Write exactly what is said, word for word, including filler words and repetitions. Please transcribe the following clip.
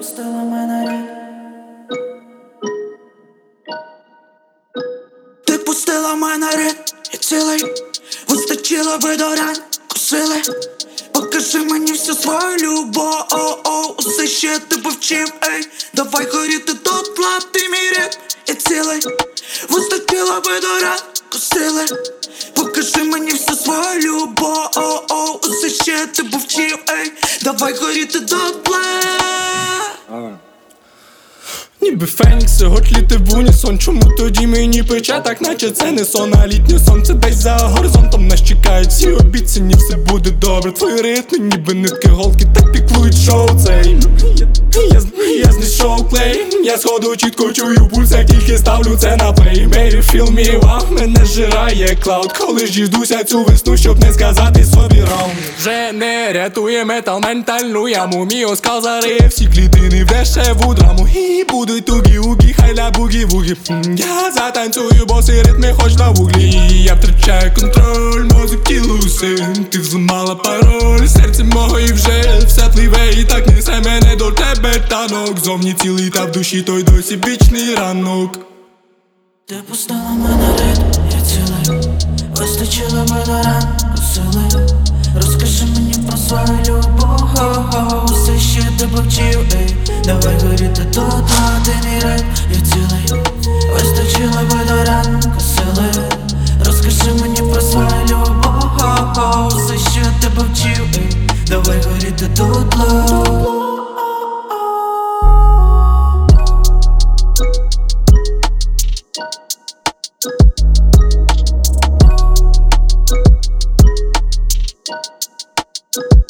пустила мене рід. Ти пустила мене рід, я цілий. Вистачило би до ран, косили. Покажи мені всю свою любов, о, о, усе ще тебе вчив, ей. Давай горіти дотла, ти мій рід, я цілий. Вистачило би до ран, косили. Покажи мені всю свою любов, о, о, усе ще тебе вчив, ей. Давай горіти дотла. Ніби фенікси, готліти в унісон. Чому тоді мені пече, так наче це не сон, а літнє сонце десь за горизонтом нас чекають всі обіцяні, все буде добре. Твої ритми, ніби нитки голки, так піклують шоу цей. Я, я, я знайшов клей, я сходу чітко чую пульс, як тільки ставлю це на плей. Baby, feel me, вау, мене зжирає клауд, коли ж діждуся цю весну, щоб не сказати собі раунд. Вже не рятує метал ментальну яму, мій оскал зариє всі клітини в дешеву драму. І будуть тугі-угі, хайля бугі-вугі. Я затанцюю, бо ці ритми хоч на вуглі. Я втрачаю контроль, мозок тілу син. Ти взламала пароль, серце мого і вже все пливе, і так несе мене до тебе танок. Зовні цілий, та в душі той досі вічний ранок. Ти пустила мене рід, я цілий. Вистачило би до ран, косили. Розкажи мені про свою любов, о-о, усе ще тебе вчив, ей. Давай горіти дотла, ти мій рід, я цілий. Вистачило би до ран, косили. Розкажи мені про свою любов, о-о, усе ще тебе вчив, ей. Давай горіти дотла. You